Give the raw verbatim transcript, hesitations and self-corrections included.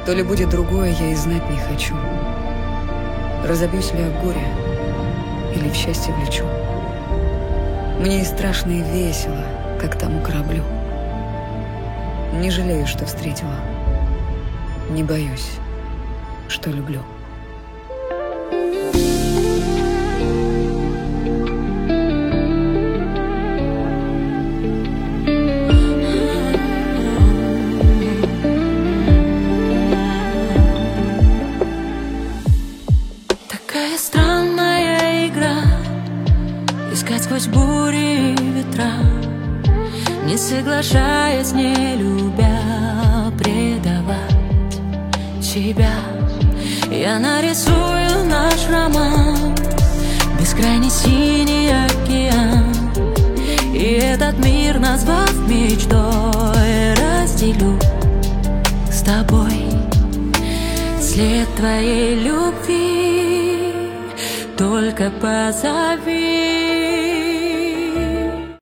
То ли будет другое, я и знать не хочу. Разобьюсь ли от горя или в счастье влечу. Мне и страшно, и весело, как тому кораблю. Не жалею, что встретила. Не боюсь, что люблю. Такая странная игра, искать сквозь бури и ветра, не соглашаясь, не любя, предавать себя. Я нарисую наш роман, бескрайний синий океан, и этот мир, назвав мечтой, разделю с тобой след твоей любви. Только позови.